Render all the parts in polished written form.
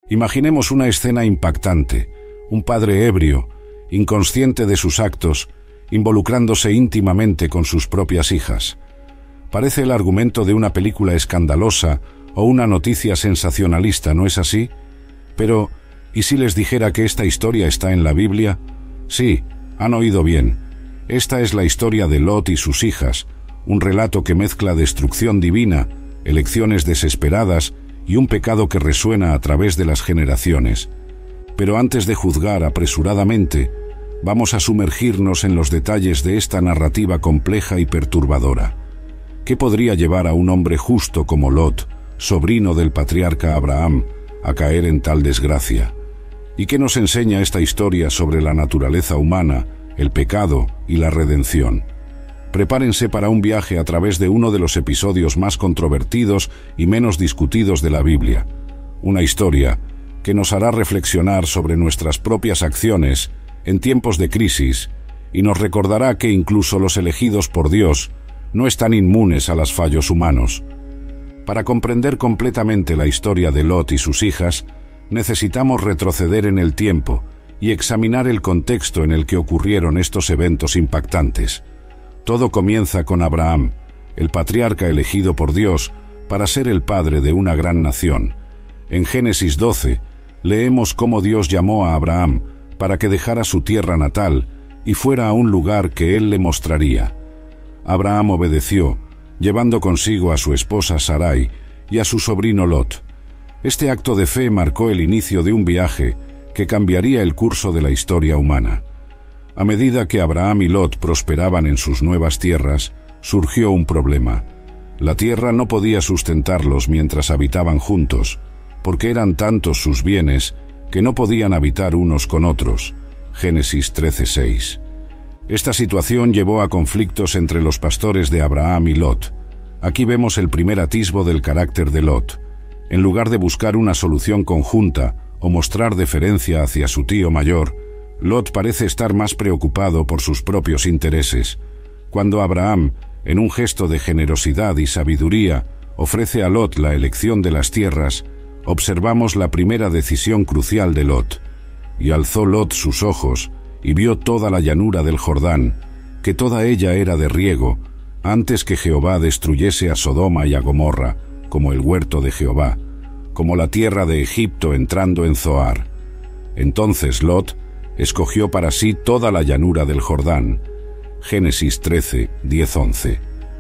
Imaginemos una escena impactante, un padre ebrio, inconsciente de sus actos, involucrándose íntimamente con sus propias hijas. Parece el argumento de una película escandalosa o una noticia sensacionalista, ¿no es así? Pero, ¿y si les dijera que esta historia está en la Biblia? Sí, han oído bien. Esta es la historia de Lot y sus hijas, un relato que mezcla destrucción divina, elecciones desesperadas y un pecado que resuena a través de las generaciones. Pero antes de juzgar apresuradamente, vamos a sumergirnos en los detalles de esta narrativa compleja y perturbadora. ¿Qué podría llevar a un hombre justo como Lot, sobrino del patriarca Abraham, a caer en tal desgracia? ¿Y qué nos enseña esta historia sobre la naturaleza humana, el pecado y la redención? Prepárense para un viaje a través de uno de los episodios más controvertidos y menos discutidos de la Biblia. Una historia que nos hará reflexionar sobre nuestras propias acciones en tiempos de crisis y nos recordará que incluso los elegidos por Dios no están inmunes a los fallos humanos. Para comprender completamente la historia de Lot y sus hijas, necesitamos retroceder en el tiempo y examinar el contexto en el que ocurrieron estos eventos impactantes. Todo comienza con Abraham, el patriarca elegido por Dios para ser el padre de una gran nación. En Génesis 12, leemos cómo Dios llamó a Abraham para que dejara su tierra natal y fuera a un lugar que él le mostraría. Abraham obedeció, llevando consigo a su esposa Sarai y a su sobrino Lot. Este acto de fe marcó el inicio de un viaje que cambiaría el curso de la historia humana. A medida que Abraham y Lot prosperaban en sus nuevas tierras, surgió un problema. La tierra no podía sustentarlos mientras habitaban juntos, porque eran tantos sus bienes que no podían habitar unos con otros. Génesis 13:6. Esta situación llevó a conflictos entre los pastores de Abraham y Lot. Aquí vemos el primer atisbo del carácter de Lot. En lugar de buscar una solución conjunta o mostrar deferencia hacia su tío mayor, Lot parece estar más preocupado por sus propios intereses. Cuando Abraham, en un gesto de generosidad y sabiduría, ofrece a Lot la elección de las tierras, observamos la primera decisión crucial de Lot. Y alzó Lot sus ojos, y vio toda la llanura del Jordán, que toda ella era de riego, antes que Jehová destruyese a Sodoma y a Gomorra, como el huerto de Jehová, como la tierra de Egipto entrando en Zoar. Entonces Lot escogió para sí toda la llanura del Jordán. Génesis 13:10-11.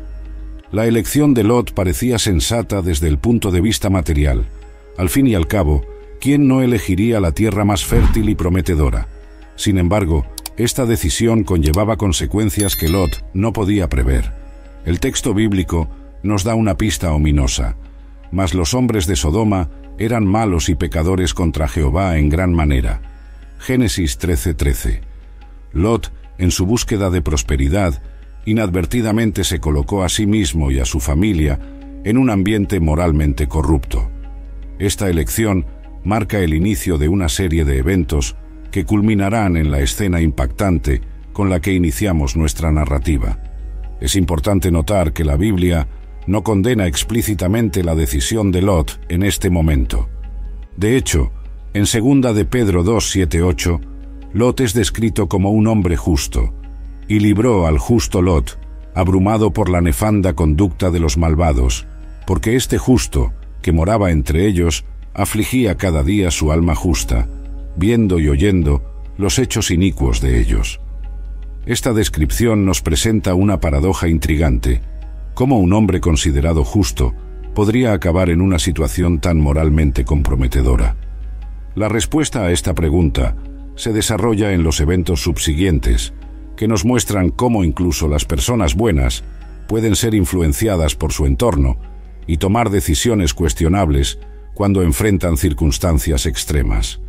La elección de Lot parecía sensata desde el punto de vista material. Al fin y al cabo, ¿quién no elegiría la tierra más fértil y prometedora? Sin embargo, esta decisión conllevaba consecuencias que Lot no podía prever. El texto bíblico nos da una pista ominosa. Mas los hombres de Sodoma eran malos y pecadores contra Jehová en gran manera. Génesis 13:13. Lot, en su búsqueda de prosperidad, inadvertidamente se colocó a sí mismo y a su familia en un ambiente moralmente corrupto. Esta elección marca el inicio de una serie de eventos que culminarán en la escena impactante con la que iniciamos nuestra narrativa. Es importante notar que la Biblia no condena explícitamente la decisión de Lot en este momento. De hecho, en 2 de Pedro 2:7-8, Lot es descrito como un hombre justo, y libró al justo Lot, abrumado por la nefanda conducta de los malvados, porque este justo, que moraba entre ellos, afligía cada día su alma justa, viendo y oyendo los hechos inicuos de ellos. Esta descripción nos presenta una paradoja intrigante. ¿Cómo un hombre considerado justo podría acabar en una situación tan moralmente comprometedora? La respuesta a esta pregunta se desarrolla en los eventos subsiguientes, que nos muestran cómo incluso las personas buenas pueden ser influenciadas por su entorno y tomar decisiones cuestionables cuando enfrentan circunstancias extremas.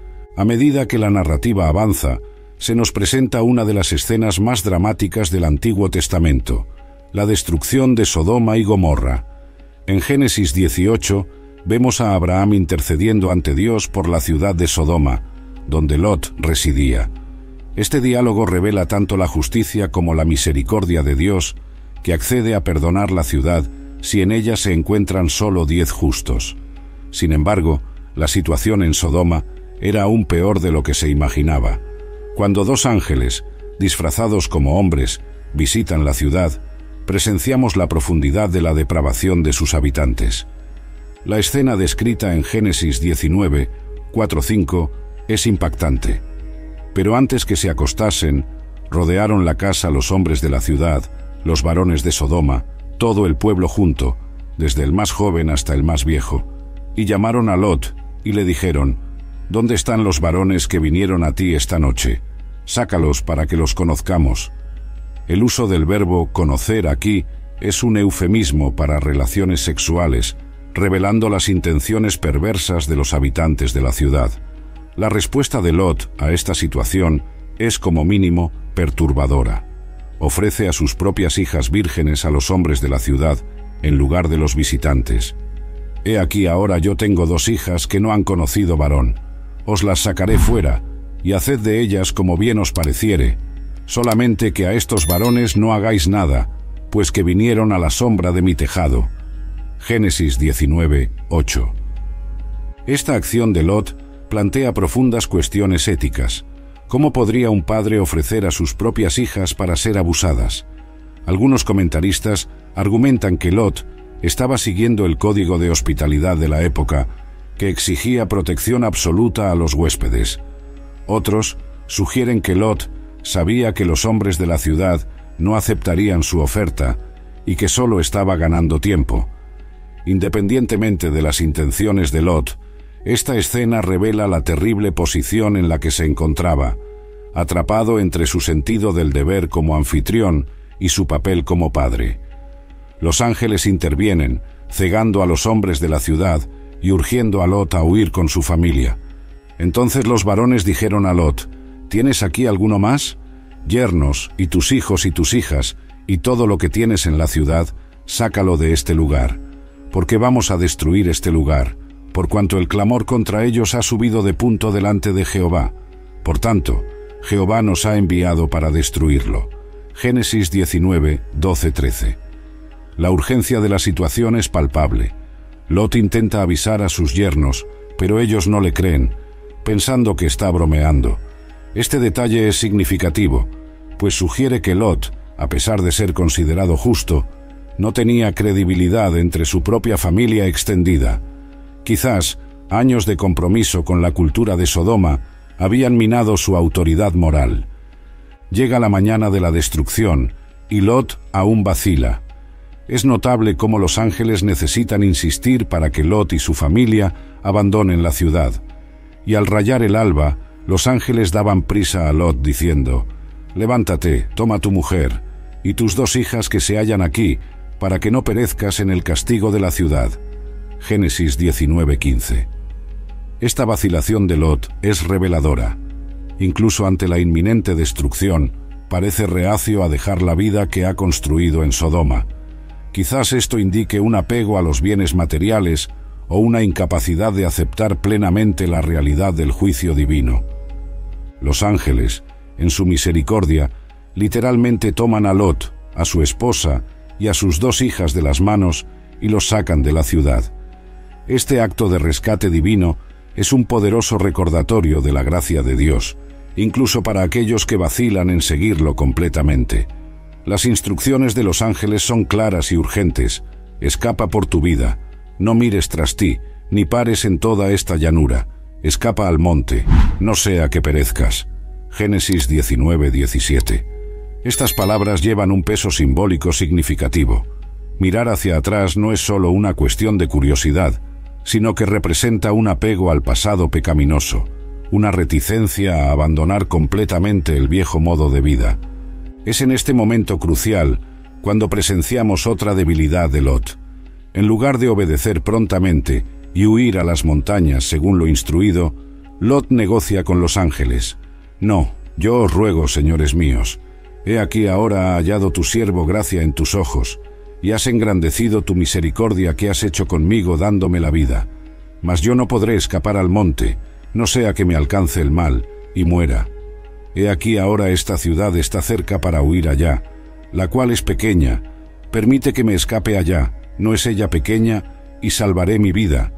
A medida que la narrativa avanza, se nos presenta una de las escenas más dramáticas del Antiguo Testamento, la destrucción de Sodoma y Gomorra. En Génesis 18 vemos a Abraham intercediendo ante Dios por la ciudad de Sodoma, donde Lot residía. Este diálogo revela tanto la justicia como la misericordia de Dios, que accede a perdonar la ciudad si en ella se encuentran solo 10 justos. Sin embargo, La situación en Sodoma era aún peor de lo que se imaginaba. Cuando dos ángeles, disfrazados como hombres, visitan la ciudad, presenciamos la profundidad de la depravación de sus habitantes. La escena descrita en Génesis 19, 4-5 es impactante. Pero antes que se acostasen, rodearon la casa los hombres de la ciudad, los varones de Sodoma, todo el pueblo junto, desde el más joven hasta el más viejo, y llamaron a Lot, y le dijeron: ¿Dónde están los varones que vinieron a ti esta noche? Sácalos para que los conozcamos. El uso del verbo conocer aquí es un eufemismo para relaciones sexuales, revelando las intenciones perversas de los habitantes de la ciudad. La respuesta de Lot a esta situación es, como mínimo, perturbadora. Ofrece a sus propias hijas vírgenes a los hombres de la ciudad en lugar de los visitantes. He aquí ahora yo tengo 2 hijas que no han conocido varón. Os las sacaré fuera, y haced de ellas como bien os pareciere. Solamente que a estos varones no hagáis nada, pues que vinieron a la sombra de mi tejado. Génesis 19, 8. Esta acción de Lot plantea profundas cuestiones éticas. ¿Cómo podría un padre ofrecer a sus propias hijas para ser abusadas? Algunos comentaristas argumentan que Lot estaba siguiendo el código de hospitalidad de la época, que exigía protección absoluta a los huéspedes. Otros sugieren que Lot sabía que los hombres de la ciudad no aceptarían su oferta y que solo estaba ganando tiempo. Independientemente de las intenciones de Lot, esta escena revela la terrible posición en la que se encontraba, atrapado entre su sentido del deber como anfitrión y su papel como padre. Los ángeles intervienen, cegando a los hombres de la ciudad y urgiendo a Lot a huir con su familia. Entonces los varones dijeron a Lot: ¿Tienes aquí alguno más? Yernos, y tus hijos y tus hijas, y todo lo que tienes en la ciudad, sácalo de este lugar, porque vamos a destruir este lugar, por cuanto el clamor contra ellos ha subido de punto delante de Jehová. Por tanto, Jehová nos ha enviado para destruirlo. Génesis 19, 12-13. La urgencia de la situación es palpable. Lot intenta avisar a sus yernos, pero ellos no le creen, pensando que está bromeando. Este detalle es significativo, pues sugiere que Lot, a pesar de ser considerado justo, no tenía credibilidad entre su propia familia extendida. Quizás años de compromiso con la cultura de Sodoma habían minado su autoridad moral. Llega la mañana de la destrucción y Lot aún vacila. Es notable cómo los ángeles necesitan insistir para que Lot y su familia abandonen la ciudad. Y al rayar el alba, los ángeles daban prisa a Lot diciendo: «Levántate, toma tu mujer y tus 2 hijas que se hallan aquí, para que no perezcas en el castigo de la ciudad». Génesis 19:15. Esta vacilación de Lot es reveladora. Incluso ante la inminente destrucción, parece reacio a dejar la vida que ha construido en Sodoma. Quizás esto indique un apego a los bienes materiales o una incapacidad de aceptar plenamente la realidad del juicio divino. Los ángeles, en su misericordia, literalmente toman a Lot, a su esposa y a sus 2 hijas de las manos y los sacan de la ciudad. Este acto de rescate divino es un poderoso recordatorio de la gracia de Dios, incluso para aquellos que vacilan en seguirlo completamente. Las instrucciones de los ángeles son claras y urgentes: escapa por tu vida, no mires tras ti, ni pares en toda esta llanura, escapa al monte, no sea que perezcas. Génesis 19:17. Estas palabras llevan un peso simbólico significativo. Mirar hacia atrás no es solo una cuestión de curiosidad, sino que representa un apego al pasado pecaminoso, una reticencia a abandonar completamente el viejo modo de vida. Es en este momento crucial cuando presenciamos otra debilidad de Lot. En lugar de obedecer prontamente y huir a las montañas según lo instruido, Lot negocia con los ángeles. «No, yo os ruego, señores míos, he aquí ahora ha hallado tu siervo gracia en tus ojos, y has engrandecido tu misericordia que has hecho conmigo dándome la vida. Mas yo no podré escapar al monte, no sea que me alcance el mal y muera. He aquí ahora esta ciudad está cerca para huir allá, la cual es pequeña. Permite que me escape allá, no es ella pequeña, y salvaré mi vida».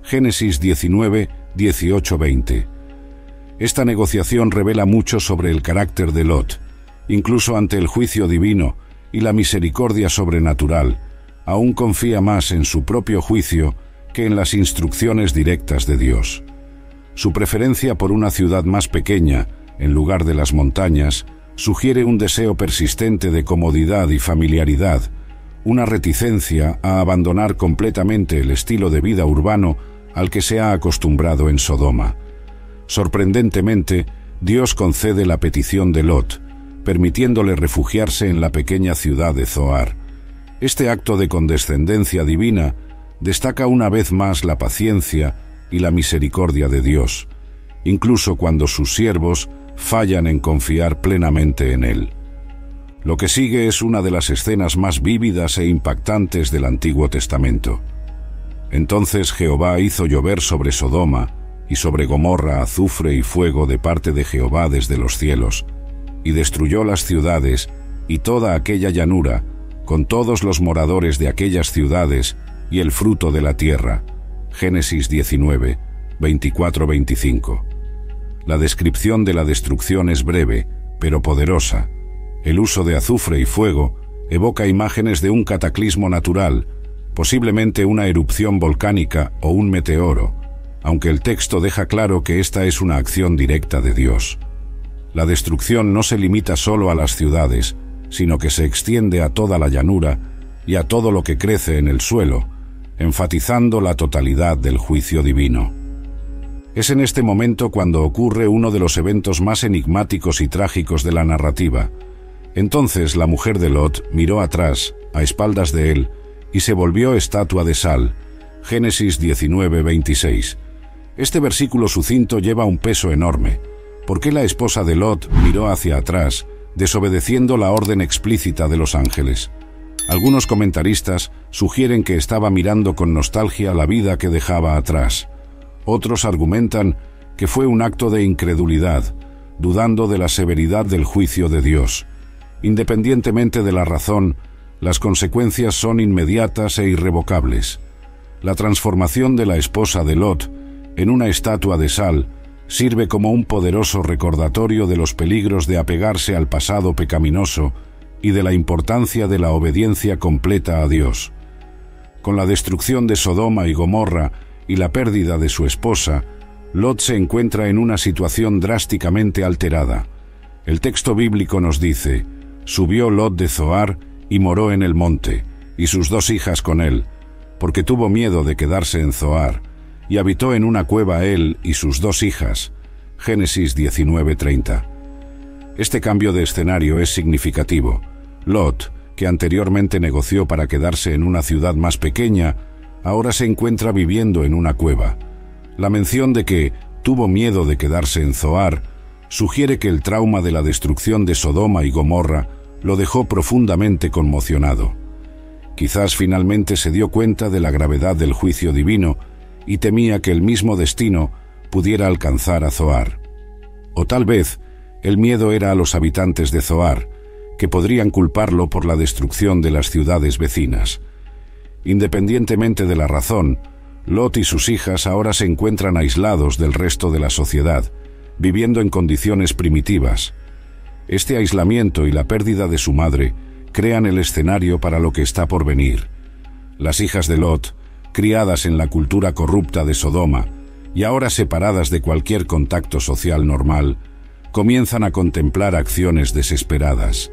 Génesis 19, 18-20. Esta negociación revela mucho sobre el carácter de Lot. Incluso ante el juicio divino y la misericordia sobrenatural, aún confía más en su propio juicio que en las instrucciones directas de Dios. Su preferencia por una ciudad más pequeña, en lugar de las montañas, sugiere un deseo persistente de comodidad y familiaridad, una reticencia a abandonar completamente el estilo de vida urbano al que se ha acostumbrado en Sodoma. Sorprendentemente, Dios concede la petición de Lot, permitiéndole refugiarse en la pequeña ciudad de Zoar. Este acto de condescendencia divina destaca una vez más la paciencia y la misericordia de Dios, incluso cuando sus siervos fallan en confiar plenamente en Él. Lo que sigue es una de las escenas más vívidas e impactantes del Antiguo Testamento. Entonces Jehová hizo llover sobre Sodoma y sobre Gomorra azufre y fuego de parte de Jehová desde los cielos, y destruyó las ciudades y toda aquella llanura, con todos los moradores de aquellas ciudades y el fruto de la tierra. Génesis 19, 24-25. La descripción de la destrucción es breve, pero poderosa. El uso de azufre y fuego evoca imágenes de un cataclismo natural, posiblemente una erupción volcánica o un meteoro, aunque el texto deja claro que esta es una acción directa de Dios. La destrucción no se limita solo a las ciudades, sino que se extiende a toda la llanura y a todo lo que crece en el suelo, enfatizando la totalidad del juicio divino. Es en este momento cuando ocurre uno de los eventos más enigmáticos y trágicos de la narrativa. Entonces la mujer de Lot miró atrás, a espaldas de él, y se volvió estatua de sal. Génesis 19, 26. Este versículo sucinto lleva un peso enorme. ¿Por qué la esposa de Lot miró hacia atrás, desobedeciendo la orden explícita de los ángeles? Algunos comentaristas sugieren que estaba mirando con nostalgia la vida que dejaba atrás. Otros argumentan que fue un acto de incredulidad, dudando de la severidad del juicio de Dios. Independientemente de la razón, las consecuencias son inmediatas e irrevocables. La transformación de la esposa de Lot en una estatua de sal sirve como un poderoso recordatorio de los peligros de apegarse al pasado pecaminoso y de la importancia de la obediencia completa a Dios. Con la destrucción de Sodoma y Gomorra y la pérdida de su esposa, Lot se encuentra en una situación drásticamente alterada. El texto bíblico nos dice: «Subió Lot de Zoar y moró en el monte, y sus 2 hijas con él, porque tuvo miedo de quedarse en Zoar, y habitó en una cueva él y sus 2 hijas». Génesis 19:30. Este cambio de escenario es significativo. Lot, que anteriormente negoció para quedarse en una ciudad más pequeña, ahora se encuentra viviendo en una cueva. La mención de que tuvo miedo de quedarse en Zoar sugiere que el trauma de la destrucción de Sodoma y Gomorra lo dejó profundamente conmocionado. Quizás finalmente se dio cuenta de la gravedad del juicio divino y temía que el mismo destino pudiera alcanzar a Zoar. O tal vez el miedo era a los habitantes de Zoar, que podrían culparlo por la destrucción de las ciudades vecinas. Independientemente de la razón, Lot y sus hijas ahora se encuentran aislados del resto de la sociedad, viviendo en condiciones primitivas. Este aislamiento y la pérdida de su madre crean el escenario para lo que está por venir. Las hijas de Lot, criadas en la cultura corrupta de Sodoma y ahora separadas de cualquier contacto social normal, comienzan a contemplar acciones desesperadas.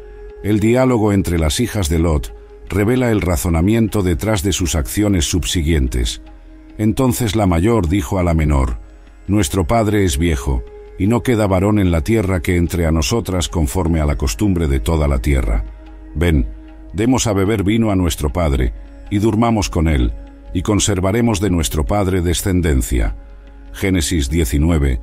El diálogo entre las hijas de Lot revela el razonamiento detrás de sus acciones subsiguientes. Entonces la mayor dijo a la menor: «Nuestro padre es viejo, y no queda varón en la tierra que entre a nosotras conforme a la costumbre de toda la tierra. Ven, demos a beber vino a nuestro padre, y durmamos con él, y conservaremos de nuestro padre descendencia». Génesis 19,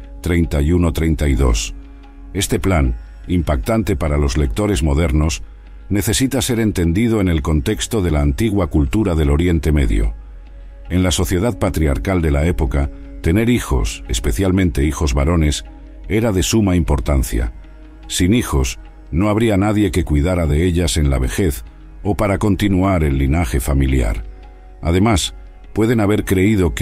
31-32. Este plan, impactante para los lectores modernos, necesita ser entendido en el contexto de la antigua cultura del Oriente Medio. En la sociedad patriarcal de la época, tener hijos, especialmente hijos varones, era de suma importancia. Sin hijos, no habría nadie que cuidara de ellas en la vejez o para continuar el linaje familiar. Además, pueden haber creído que,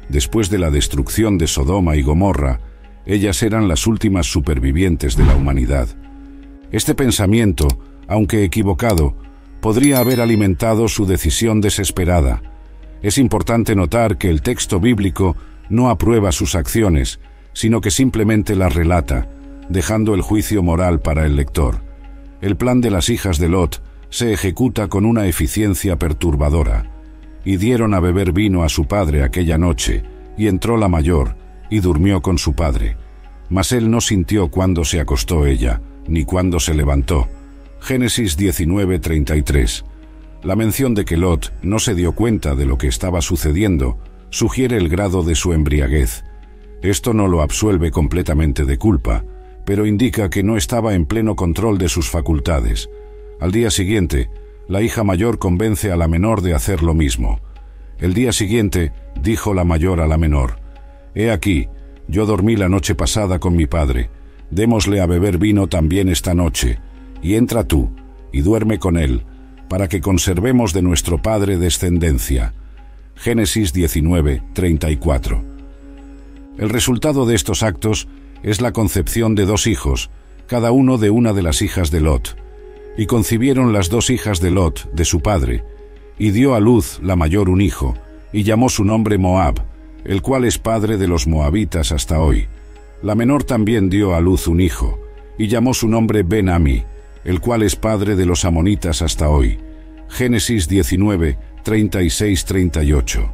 después de la destrucción de Sodoma y Gomorra, ellas eran las últimas supervivientes de la humanidad. Este pensamiento, aunque equivocado, podría haber alimentado su decisión desesperada. Es importante notar que el texto bíblico no aprueba sus acciones, sino que simplemente las relata, dejando el juicio moral para el lector. El plan de las hijas de Lot se ejecuta con una eficiencia perturbadora. Y dieron a beber vino a su padre aquella noche, y entró la mayor, y durmió con su padre. Mas él no sintió cuándo se acostó ella, ni cuándo se levantó. Génesis 19:33. La mención de que Lot no se dio cuenta de lo que estaba sucediendo sugiere el grado de su embriaguez. Esto no lo absuelve completamente de culpa, pero indica que no estaba en pleno control de sus facultades. Al día siguiente, la hija mayor convence a la menor de hacer lo mismo. El día siguiente, dijo la mayor a la menor: «He aquí, yo dormí la noche pasada con mi padre. Démosle a beber vino también esta noche, y entra tú, y duerme con él, para que conservemos de nuestro padre descendencia». Génesis 19:34. El resultado de estos actos es la concepción de 2 hijos, cada uno de una de las hijas de Lot. Y concibieron las 2 hijas de Lot, de su padre, y dio a luz la mayor un hijo, y llamó su nombre Moab, el cual es padre de los moabitas hasta hoy. La menor también dio a luz un hijo, y llamó su nombre Ben-Ami, el cual es padre de los amonitas hasta hoy. Génesis 19:36-38.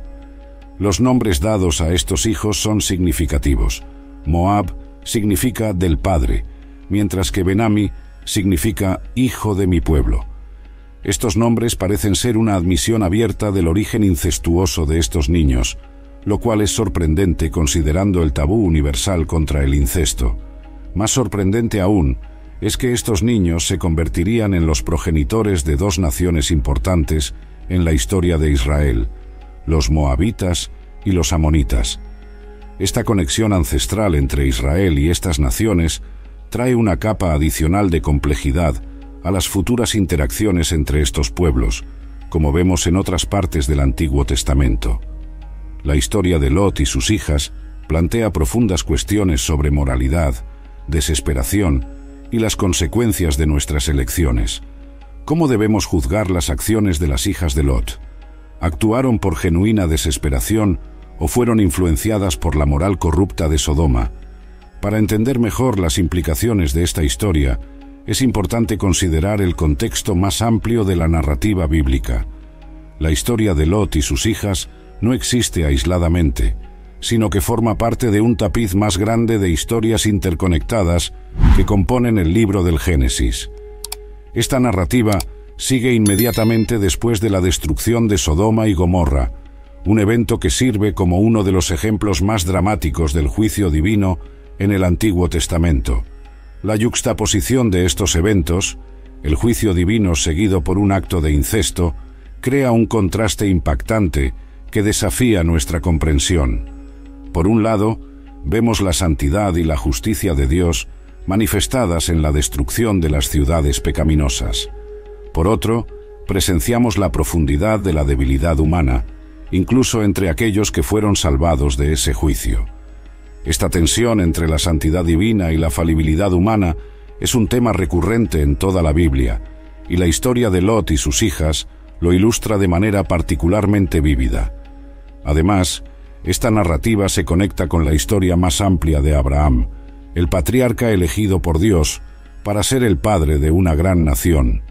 Los nombres dados a estos hijos son significativos. Moab significa del padre, mientras que Ben-Ami significa hijo de mi pueblo. Estos nombres parecen ser una admisión abierta del origen incestuoso de estos niños, lo cual es sorprendente considerando el tabú universal contra el incesto. Más sorprendente aún es que estos niños se convertirían en los progenitores de 2 naciones importantes en la historia de Israel, los moabitas y los amonitas. Esta conexión ancestral entre Israel y estas naciones trae una capa adicional de complejidad a las futuras interacciones entre estos pueblos, como vemos en otras partes del Antiguo Testamento. La historia de Lot y sus hijas plantea profundas cuestiones sobre moralidad, desesperación y las consecuencias de nuestras elecciones. ¿Cómo debemos juzgar las acciones de las hijas de Lot? ¿Actuaron por genuina desesperación o fueron influenciadas por la moral corrupta de Sodoma? Para entender mejor las implicaciones de esta historia, es importante considerar el contexto más amplio de la narrativa bíblica. La historia de Lot y sus hijas no existe aisladamente, sino que forma parte de un tapiz más grande de historias interconectadas que componen el libro del Génesis. Esta narrativa sigue inmediatamente después de la destrucción de Sodoma y Gomorra, un evento que sirve como uno de los ejemplos más dramáticos del juicio divino en el Antiguo Testamento. La yuxtaposición de estos eventos, el juicio divino seguido por un acto de incesto, crea un contraste impactante que desafía nuestra comprensión. Por un lado, vemos la santidad y la justicia de Dios manifestadas en la destrucción de las ciudades pecaminosas. Por otro, presenciamos la profundidad de la debilidad humana, incluso entre aquellos que fueron salvados de ese juicio. Esta tensión entre la santidad divina y la falibilidad humana es un tema recurrente en toda la Biblia, y la historia de Lot y sus hijas lo ilustra de manera particularmente vívida. Además, esta narrativa se conecta con la historia más amplia de Abraham, el patriarca elegido por Dios para ser el padre de una gran nación.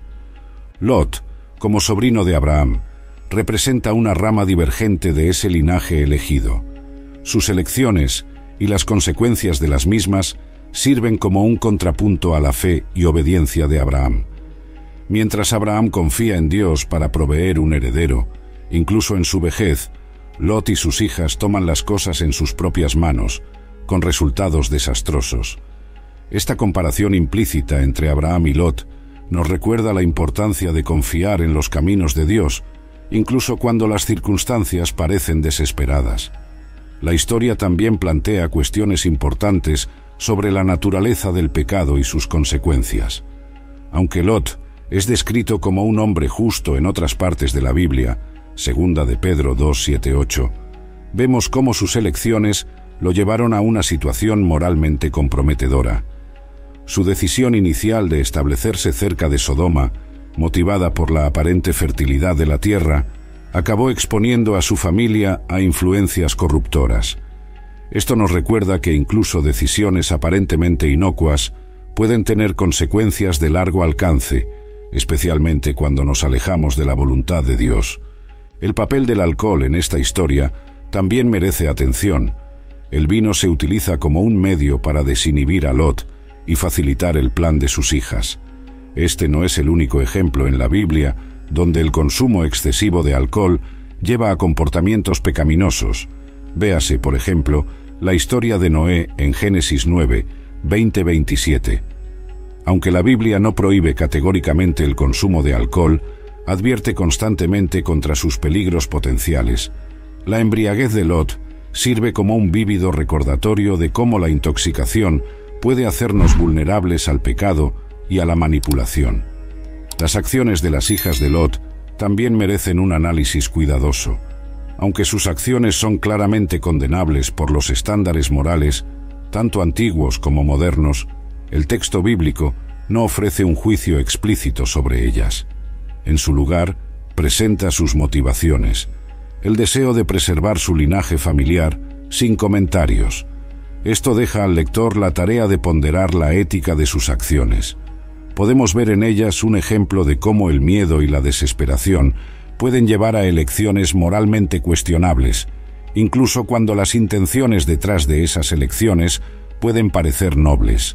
Lot, como sobrino de Abraham, representa una rama divergente de ese linaje elegido. Sus elecciones y las consecuencias de las mismas sirven como un contrapunto a la fe y obediencia de Abraham. Mientras Abraham confía en Dios para proveer un heredero, incluso en su vejez, Lot y sus hijas toman las cosas en sus propias manos, con resultados desastrosos. Esta comparación implícita entre Abraham y Lot nos recuerda la importancia de confiar en los caminos de Dios, incluso cuando las circunstancias parecen desesperadas. La historia también plantea cuestiones importantes sobre la naturaleza del pecado y sus consecuencias. Aunque Lot es descrito como un hombre justo en otras partes de la Biblia, segunda de Pedro 2:7-8, vemos cómo sus elecciones lo llevaron a una situación moralmente comprometedora. Su decisión inicial de establecerse cerca de Sodoma, motivada por la aparente fertilidad de la tierra, acabó exponiendo a su familia a influencias corruptoras. Esto nos recuerda que incluso decisiones aparentemente inocuas pueden tener consecuencias de largo alcance, especialmente cuando nos alejamos de la voluntad de Dios. El papel del alcohol en esta historia también merece atención. El vino se utiliza como un medio para desinhibir a Lot y facilitar el plan de sus hijas. Este no es el único ejemplo en la Biblia donde el consumo excesivo de alcohol lleva a comportamientos pecaminosos. Véase, por ejemplo, la historia de Noé en Génesis 9, 20-27. Aunque la Biblia no prohíbe categóricamente el consumo de alcohol, advierte constantemente contra sus peligros potenciales. La embriaguez de Lot sirve como un vívido recordatorio de cómo la intoxicación puede hacernos vulnerables al pecado y a la manipulación. Las acciones de las hijas de Lot también merecen un análisis cuidadoso. Aunque sus acciones son claramente condenables por los estándares morales, tanto antiguos como modernos, el texto bíblico no ofrece un juicio explícito sobre ellas. En su lugar, presenta sus motivaciones, el deseo de preservar su linaje familiar sin comentarios. Esto deja al lector la tarea de ponderar la ética de sus acciones. Podemos ver en ellas un ejemplo de cómo el miedo y la desesperación pueden llevar a elecciones moralmente cuestionables, incluso cuando las intenciones detrás de esas elecciones pueden parecer nobles.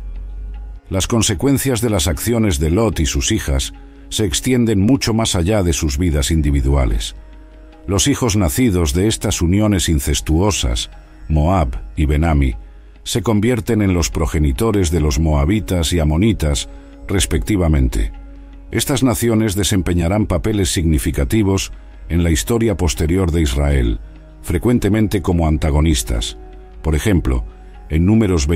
Las consecuencias de las acciones de Lot y sus hijas se extienden mucho más allá de sus vidas individuales. Los hijos nacidos de estas uniones incestuosas, Moab y Benami, se convierten en los progenitores de los moabitas y amonitas, respectivamente. Estas naciones desempeñarán papeles significativos en la historia posterior de Israel, frecuentemente como antagonistas. Por ejemplo, en Números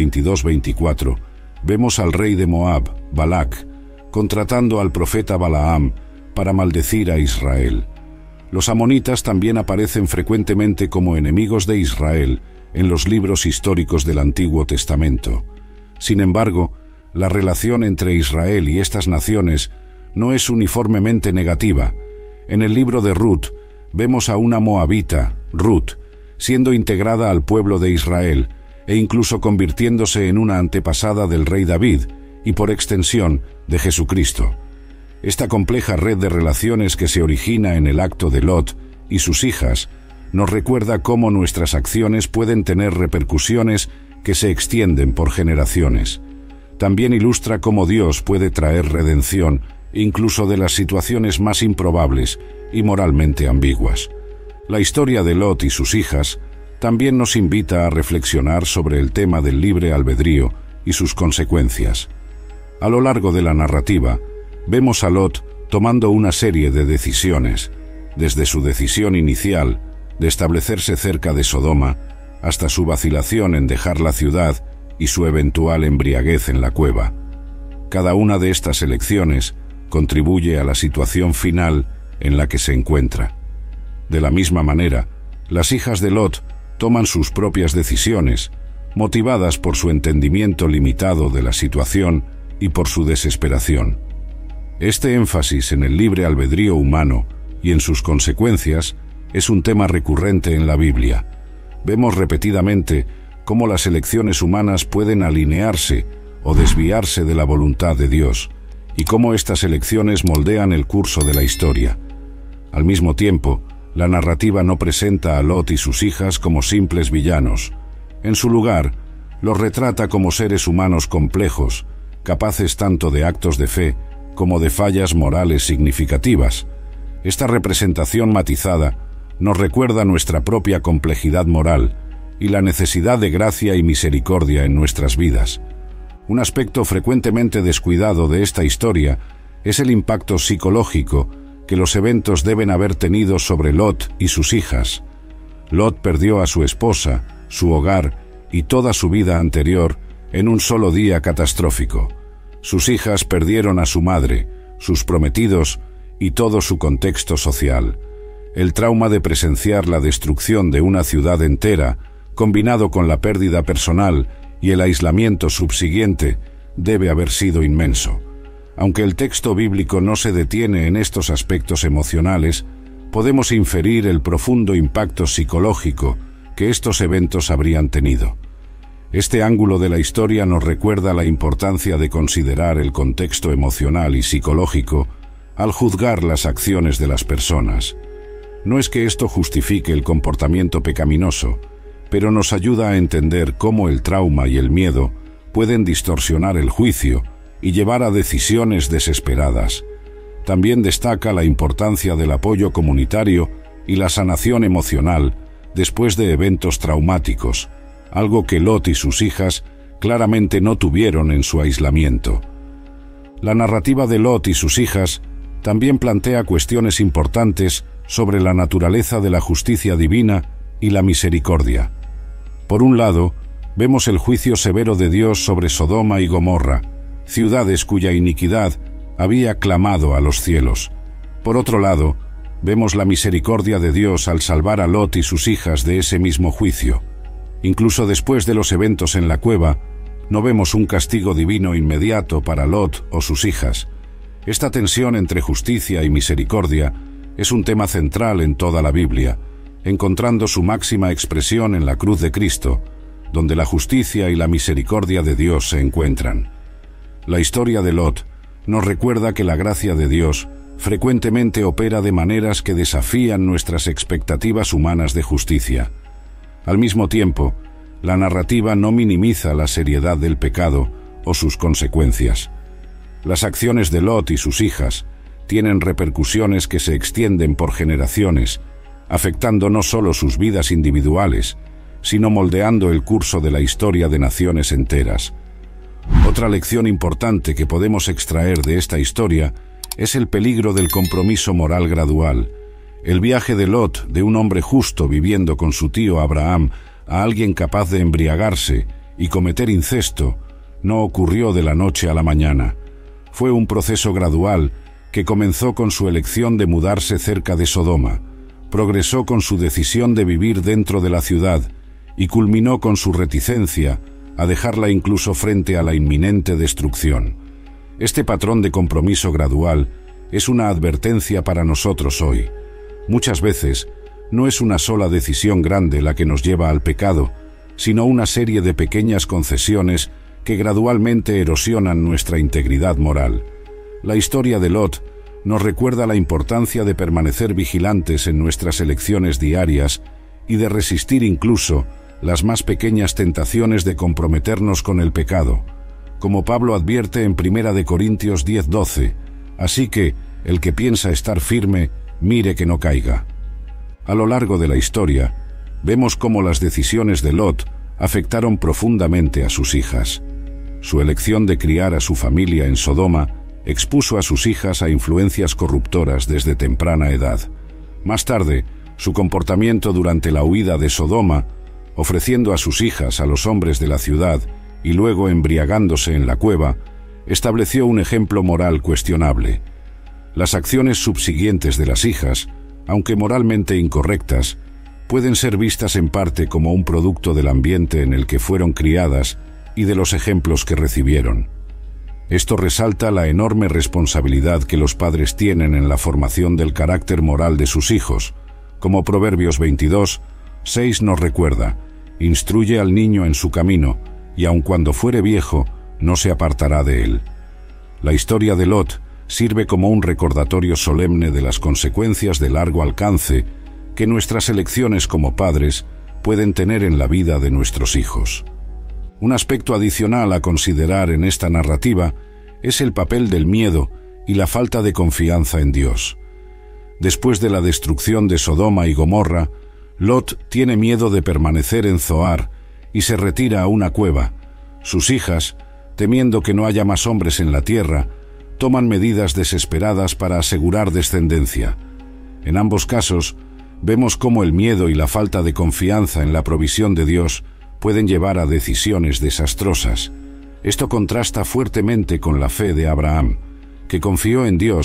22-24, vemos al rey de Moab, Balac, contratando al profeta Balaam para maldecir a Israel. Los amonitas también aparecen frecuentemente como enemigos de Israel en los libros históricos del Antiguo Testamento. Sin embargo, la relación entre Israel y estas naciones no es uniformemente negativa. En el libro de Ruth vemos a una moabita, Ruth, siendo integrada al pueblo de Israel e incluso convirtiéndose en una antepasada del rey David y por extensión de Jesucristo. Esta compleja red de relaciones que se origina en el acto de Lot y sus hijas nos recuerda cómo nuestras acciones pueden tener repercusiones que se extienden por generaciones. También ilustra cómo Dios puede traer redención incluso de las situaciones más improbables y moralmente ambiguas. La historia de Lot y sus hijas también nos invita a reflexionar sobre el tema del libre albedrío y sus consecuencias. A lo largo de la narrativa, vemos a Lot tomando una serie de decisiones, desde su decisión inicial de establecerse cerca de Sodoma hasta su vacilación en dejar la ciudad y su eventual embriaguez en la cueva. Cada una de estas elecciones contribuye a la situación final en la que se encuentra. De la misma manera, las hijas de Lot toman sus propias decisiones, motivadas por su entendimiento limitado de la situación y por su desesperación. Este énfasis en el libre albedrío humano y en sus consecuencias es un tema recurrente en la Biblia. Vemos repetidamente cómo las elecciones humanas pueden alinearse o desviarse de la voluntad de Dios, y cómo estas elecciones moldean el curso de la historia. Al mismo tiempo, la narrativa no presenta a Lot y sus hijas como simples villanos. En su lugar, los retrata como seres humanos complejos, capaces tanto de actos de fe como de fallas morales significativas. Esta representación matizada nos recuerda nuestra propia complejidad moral y la necesidad de gracia y misericordia en nuestras vidas. Un aspecto frecuentemente descuidado de esta historia es el impacto psicológico que los eventos deben haber tenido sobre Lot y sus hijas. Lot perdió a su esposa, su hogar y toda su vida anterior en un solo día catastrófico. Sus hijas perdieron a su madre, sus prometidos y todo su contexto social. El trauma de presenciar la destrucción de una ciudad entera, combinado con la pérdida personal y el aislamiento subsiguiente, debe haber sido inmenso. Aunque el texto bíblico no se detiene en estos aspectos emocionales, podemos inferir el profundo impacto psicológico que estos eventos habrían tenido. Este ángulo de la historia nos recuerda la importancia de considerar el contexto emocional y psicológico al juzgar las acciones de las personas. No es que esto justifique el comportamiento pecaminoso, pero nos ayuda a entender cómo el trauma y el miedo pueden distorsionar el juicio y llevar a decisiones desesperadas. También destaca la importancia del apoyo comunitario y la sanación emocional después de eventos traumáticos, algo que Lot y sus hijas claramente no tuvieron en su aislamiento. La narrativa de Lot y sus hijas también plantea cuestiones importantes sobre la naturaleza de la justicia divina y la misericordia. Por un lado, vemos el juicio severo de Dios sobre Sodoma y Gomorra, ciudades cuya iniquidad había clamado a los cielos. Por otro lado, vemos la misericordia de Dios al salvar a Lot y sus hijas de ese mismo juicio. Incluso después de los eventos en la cueva, no vemos un castigo divino inmediato para Lot o sus hijas. Esta tensión entre justicia y misericordia es un tema central en toda la Biblia, encontrando su máxima expresión en la cruz de Cristo, donde la justicia y la misericordia de Dios se encuentran. La historia de Lot nos recuerda que la gracia de Dios frecuentemente opera de maneras que desafían nuestras expectativas humanas de justicia. Al mismo tiempo, la narrativa no minimiza la seriedad del pecado o sus consecuencias. Las acciones de Lot y sus hijas tienen repercusiones que se extienden por generaciones, afectando no solo sus vidas individuales, sino moldeando el curso de la historia de naciones enteras. Otra lección importante que podemos extraer de esta historia es el peligro del compromiso moral gradual. El viaje de Lot, de un hombre justo viviendo con su tío Abraham, a alguien capaz de embriagarse y cometer incesto, no ocurrió de la noche a la mañana. Fue un proceso gradual que comenzó con su elección de mudarse cerca de Sodoma, progresó con su decisión de vivir dentro de la ciudad y culminó con su reticencia a dejarla incluso frente a la inminente destrucción. Este patrón de compromiso gradual es una advertencia para nosotros hoy. Muchas veces, no es una sola decisión grande la que nos lleva al pecado, sino una serie de pequeñas concesiones que gradualmente erosionan nuestra integridad moral. La historia de Lot nos recuerda la importancia de permanecer vigilantes en nuestras elecciones diarias y de resistir incluso las más pequeñas tentaciones de comprometernos con el pecado. Como Pablo advierte en 1 Corintios 10:12, así que el que piensa estar firme, mire que no caiga. A lo largo de la historia, vemos cómo las decisiones de Lot afectaron profundamente a sus hijas. Su elección de criar a su familia en Sodoma expuso a sus hijas a influencias corruptoras desde temprana edad. Más tarde, su comportamiento durante la huida de Sodoma, ofreciendo a sus hijas a los hombres de la ciudad y luego embriagándose en la cueva, estableció un ejemplo moral cuestionable. Las acciones subsiguientes de las hijas, aunque moralmente incorrectas, pueden ser vistas en parte como un producto del ambiente en el que fueron criadas y de los ejemplos que recibieron. Esto resalta la enorme responsabilidad que los padres tienen en la formación del carácter moral de sus hijos. Como Proverbios 22:6 nos recuerda: instruye al niño en su camino, y aun cuando fuere viejo, no se apartará de él. La historia de Lot sirve como un recordatorio solemne de las consecuencias de largo alcance que nuestras elecciones como padres pueden tener en la vida de nuestros hijos. Un aspecto adicional a considerar en esta narrativa es el papel del miedo y la falta de confianza en Dios. Después de la destrucción de Sodoma y Gomorra, Lot tiene miedo de permanecer en Zoar y se retira a una cueva. Sus hijas, temiendo que no haya más hombres en la tierra, toman medidas desesperadas para asegurar descendencia. En ambos casos, vemos cómo el miedo y la falta de confianza en la provisión de Dios pueden llevar a decisiones desastrosas. Esto contrasta fuertemente con la fe de Abraham, que confió en Dios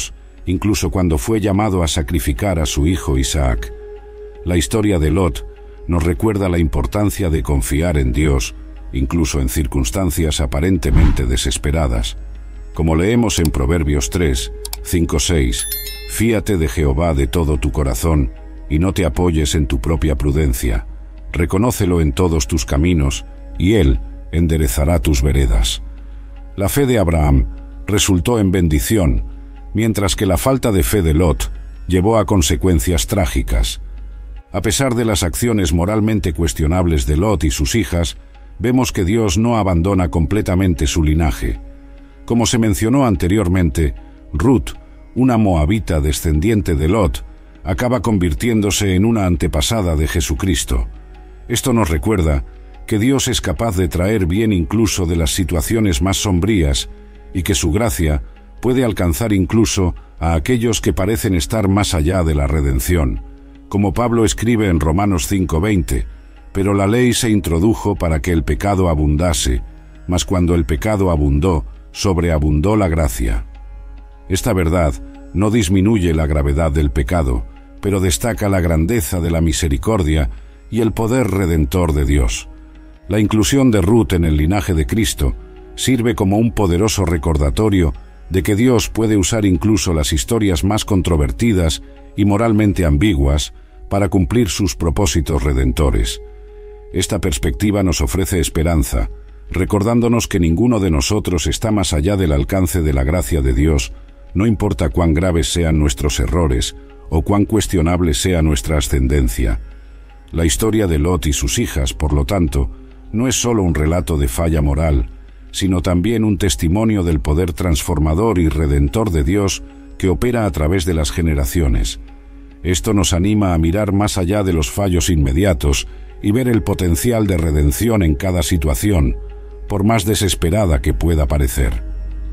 incluso cuando fue llamado a sacrificar a su hijo Isaac. La historia de Lot nos recuerda la importancia de confiar en Dios, incluso en circunstancias aparentemente desesperadas. Como leemos en Proverbios 3, 5, 6, «Fíate de Jehová de todo tu corazón, y no te apoyes en tu propia prudencia. Reconócelo en todos tus caminos, y Él enderezará tus veredas». La fe de Abraham resultó en bendición, mientras que la falta de fe de Lot llevó a consecuencias trágicas. A pesar de las acciones moralmente cuestionables de Lot y sus hijas, vemos que Dios no abandona completamente su linaje. Como se mencionó anteriormente, Ruth, una moabita descendiente de Lot, acaba convirtiéndose en una antepasada de Jesucristo. Esto nos recuerda que Dios es capaz de traer bien incluso de las situaciones más sombrías y que su gracia puede alcanzar incluso a aquellos que parecen estar más allá de la redención. Como Pablo escribe en Romanos 5:20, «Pero la ley se introdujo para que el pecado abundase, mas cuando el pecado abundó, sobreabundó la gracia». Esta verdad no disminuye la gravedad del pecado, pero destaca la grandeza de la misericordia y el poder redentor de Dios. La inclusión de Ruth en el linaje de Cristo sirve como un poderoso recordatorio de que Dios puede usar incluso las historias más controvertidas y moralmente ambiguas para cumplir sus propósitos redentores. Esta perspectiva nos ofrece esperanza, recordándonos que ninguno de nosotros está más allá del alcance de la gracia de Dios, no importa cuán graves sean nuestros errores o cuán cuestionable sea nuestra ascendencia. La historia de Lot y sus hijas, por lo tanto, no es solo un relato de falla moral, sino también un testimonio del poder transformador y redentor de Dios que opera a través de las generaciones. Esto nos anima a mirar más allá de los fallos inmediatos y ver el potencial de redención en cada situación, por más desesperada que pueda parecer.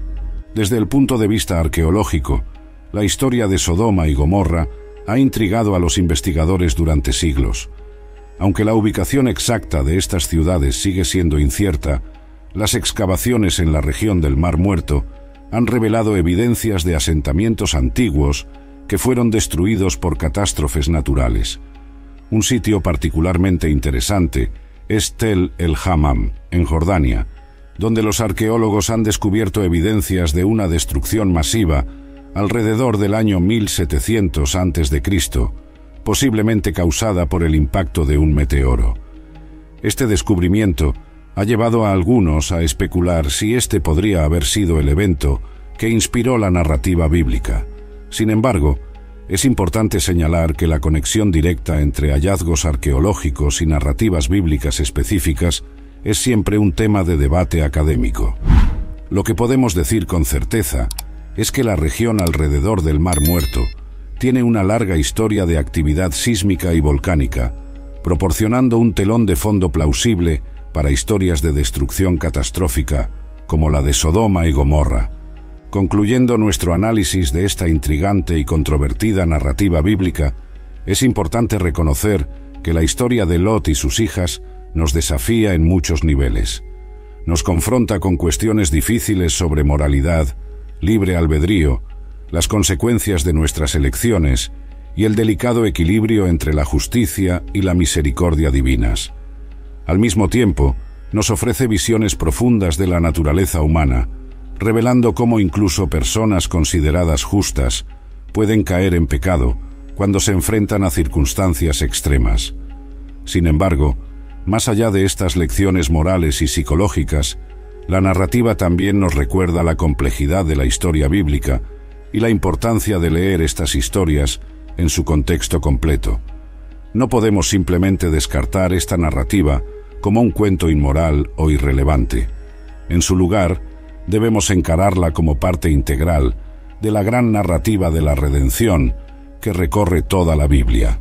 Desde el punto de vista arqueológico, la historia de Sodoma y Gomorra ha intrigado a los investigadores durante siglos. Aunque la ubicación exacta de estas ciudades sigue siendo incierta, las excavaciones en la región del Mar Muerto han revelado evidencias de asentamientos antiguos que fueron destruidos por catástrofes naturales. Un sitio particularmente interesante es Tel el Hammam, en Jordania, donde los arqueólogos han descubierto evidencias de una destrucción masiva alrededor del año 1700 a.C., posiblemente causada por el impacto de un meteoro. Este descubrimiento ha llevado a algunos a especular si este podría haber sido el evento que inspiró la narrativa bíblica. Sin embargo, es importante señalar que la conexión directa entre hallazgos arqueológicos y narrativas bíblicas específicas es siempre un tema de debate académico. Lo que podemos decir con certeza es que la región alrededor del Mar Muerto tiene una larga historia de actividad sísmica y volcánica, proporcionando un telón de fondo plausible para historias de destrucción catastrófica, como la de Sodoma y Gomorra. Concluyendo nuestro análisis de esta intrigante y controvertida narrativa bíblica, es importante reconocer que la historia de Lot y sus hijas nos desafía en muchos niveles. Nos confronta con cuestiones difíciles sobre moralidad, libre albedrío, las consecuencias de nuestras elecciones y el delicado equilibrio entre la justicia y la misericordia divinas. Al mismo tiempo, nos ofrece visiones profundas de la naturaleza humana, revelando cómo incluso personas consideradas justas pueden caer en pecado cuando se enfrentan a circunstancias extremas. Sin embargo, más allá de estas lecciones morales y psicológicas, la narrativa también nos recuerda la complejidad de la historia bíblica y la importancia de leer estas historias en su contexto completo. No podemos simplemente descartar esta narrativa como un cuento inmoral o irrelevante. En su lugar, debemos encararla como parte integral de la gran narrativa de la redención que recorre toda la Biblia.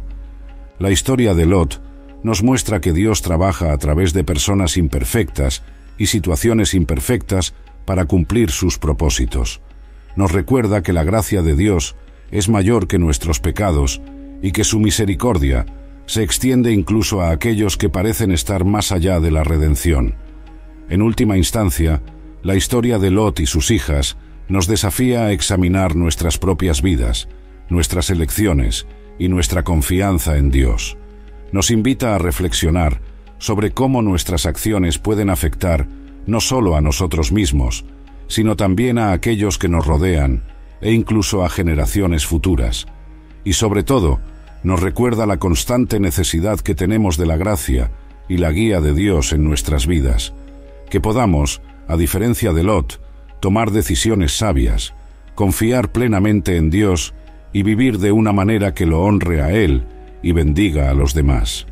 La historia de Lot nos muestra que Dios trabaja a través de personas imperfectas y situaciones imperfectas para cumplir sus propósitos. Nos recuerda que la gracia de Dios es mayor que nuestros pecados y que su misericordia se extiende incluso a aquellos que parecen estar más allá de la redención. En última instancia, la historia de Lot y sus hijas nos desafía a examinar nuestras propias vidas, nuestras elecciones y nuestra confianza en Dios. Nos invita a reflexionar sobre cómo nuestras acciones pueden afectar no solo a nosotros mismos, sino también a aquellos que nos rodean e incluso a generaciones futuras. Y sobre todo, nos recuerda la constante necesidad que tenemos de la gracia y la guía de Dios en nuestras vidas, que podamos, a diferencia de Lot, tomar decisiones sabias, confiar plenamente en Dios y vivir de una manera que lo honre a Él y bendiga a los demás.